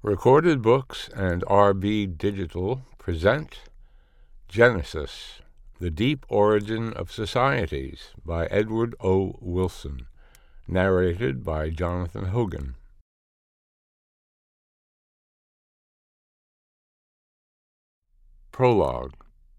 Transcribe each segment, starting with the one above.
Recorded Books and RB Digital present Genesis, The Deep Origin of Societies by Edward O. Wilson, narrated by Jonathan Hogan. Prologue.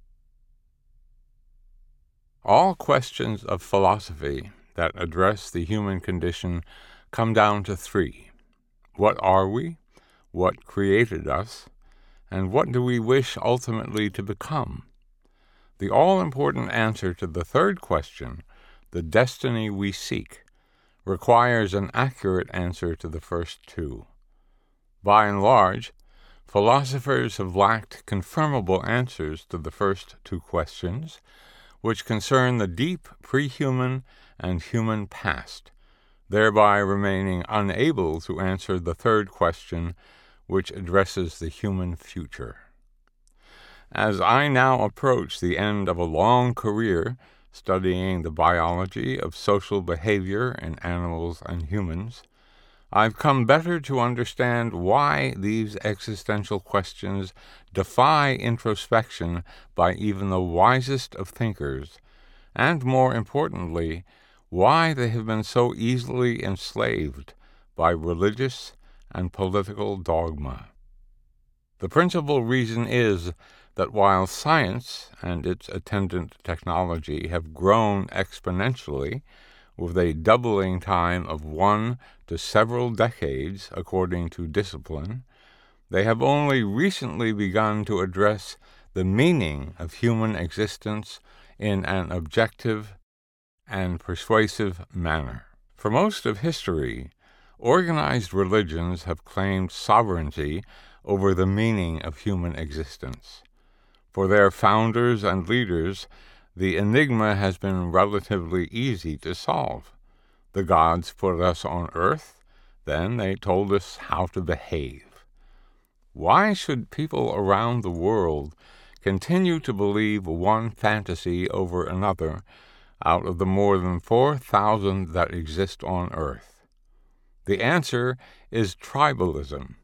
All questions of philosophy that address the human condition come down to three. What are we? What created us? And what do we wish ultimately to become? The all-important answer to the third question, the destiny we seek, requires an accurate answer to the first two. By and large, philosophers have lacked confirmable answers to the first two questions, which concern the deep pre-human and human past, thereby remaining unable to answer the third question, which addresses the human future. As I now approach the end of a long career studying the biology of social behavior in animals and humans, I've come better to understand why these existential questions defy introspection by even the wisest of thinkers, and more importantly, why they have been so easily enslaved by religious and political dogma. The principal reason is that while science and its attendant technology have grown exponentially, with a doubling time of 1 to several decades according to discipline, they have only recently begun to address the meaning of human existence in an objective and persuasive manner. For most of history, organized religions have claimed sovereignty over the meaning of human existence. For their founders and leaders, the enigma has been relatively easy to solve. The gods put us on earth, then they told us how to behave. Why should people around the world continue to believe one fantasy over another out of the more than 4,000 that exist on earth? The answer is tribalism.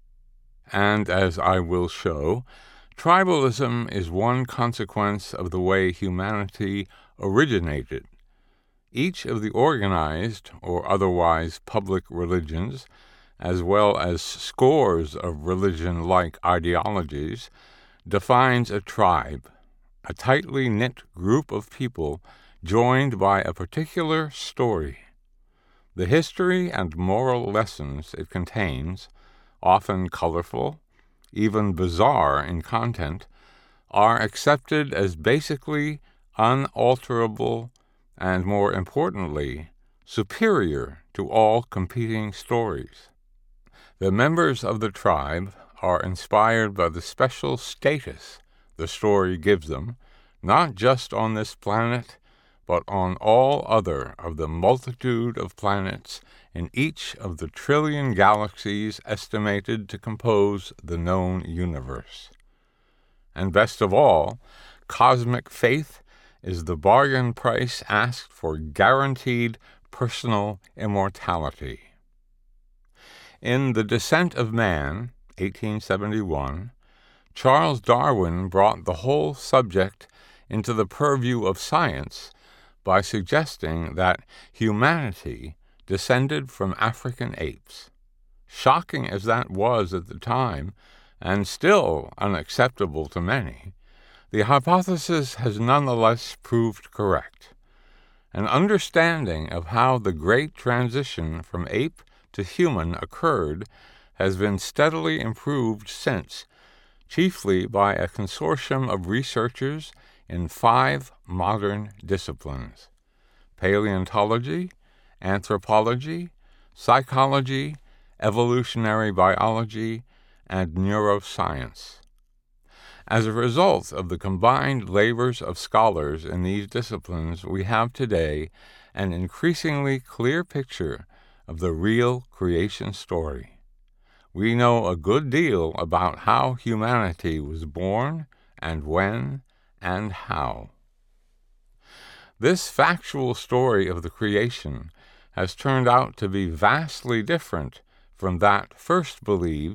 And as I will show, tribalism is one consequence of the way humanity originated. Each of the organized or otherwise public religions, as well as scores of religion-like ideologies, defines a tribe, a tightly knit group of people joined by a particular story. The history and moral lessons it contains, often colorful, even bizarre in content, are accepted as basically unalterable and, more importantly, superior to all competing stories. The members of the tribe are inspired by the special status the story gives them, not just on this planet, but on all other of the multitude of planets in each of the trillion galaxies estimated to compose the known universe. And best of all, cosmic faith is the bargain price asked for guaranteed personal immortality. In The Descent of Man, 1871, Charles Darwin brought the whole subject into the purview of science by suggesting that humanity descended from African apes. Shocking as that was at the time, and still unacceptable to many, the hypothesis has nonetheless proved correct. An understanding of how the great transition from ape to human occurred has been steadily improved since, chiefly by a consortium of researchers in 5 modern disciplines: paleontology, anthropology, psychology, evolutionary biology, and neuroscience. As a result of the combined labors of scholars in these disciplines, we have today an increasingly clear picture of the real creation story. We know a good deal about how humanity was born, and when, and how. This factual story of the creation has turned out to be vastly different from that first believed